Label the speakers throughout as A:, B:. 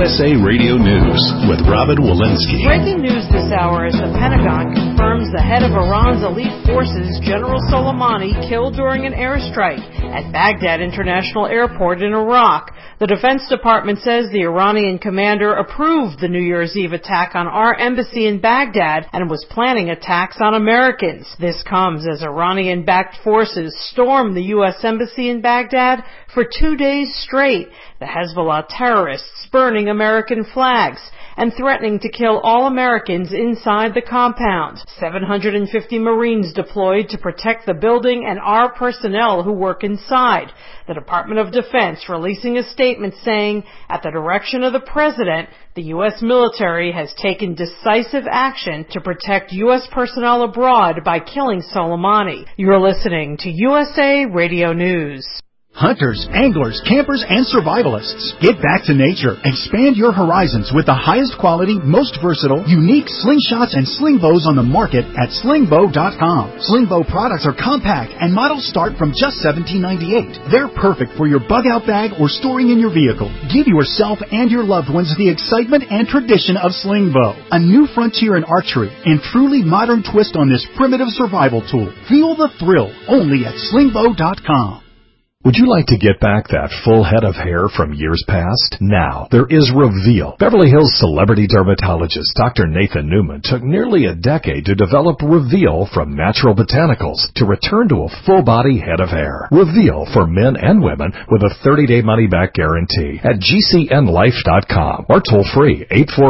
A: USA Radio News with Robin Walensky.
B: Breaking news this hour as the Pentagon confirms the head of Iran's elite forces, General Soleimani, killed during an airstrike at Baghdad International Airport in Iraq. The Defense Department says the Iranian commander approved the New Year's Eve attack on our embassy in Baghdad and was planning attacks on Americans. This comes as Iranian-backed forces stormed the U.S. embassy in Baghdad for 2 days straight, the Hezbollah terrorists burning American flags and threatening to kill all Americans inside the compound. 750 Marines deployed to protect the building and our personnel who work inside. The Department of Defense releasing a statement saying, at the direction of the President, the U.S. military has taken decisive action to protect U.S. personnel abroad by killing Soleimani. You're listening to USA Radio News.
C: Hunters, anglers, campers, and survivalists. Get back to nature. Expand your horizons with the highest quality, most versatile, unique slingshots and sling bows on the market at slingbow.com. Slingbow products are compact and models start from just $17.98. They're perfect for your bug-out bag or storing in your vehicle. Give yourself and your loved ones the excitement and tradition of Slingbow, a new frontier in archery and truly modern twist on this primitive survival tool. Feel the thrill only at slingbow.com.
D: Would you like to get back that full head of hair from years past? Now, there is Reveal. Beverly Hills celebrity dermatologist Dr. Nathan Newman took nearly a decade to develop Reveal from natural botanicals to return to a full-body head of hair. Reveal for men and women with a 30-day money-back guarantee at GCNlife.com or toll-free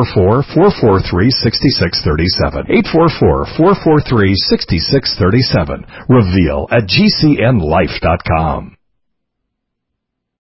D: 844-443-6637. 844-443-6637. Reveal at GCNlife.com.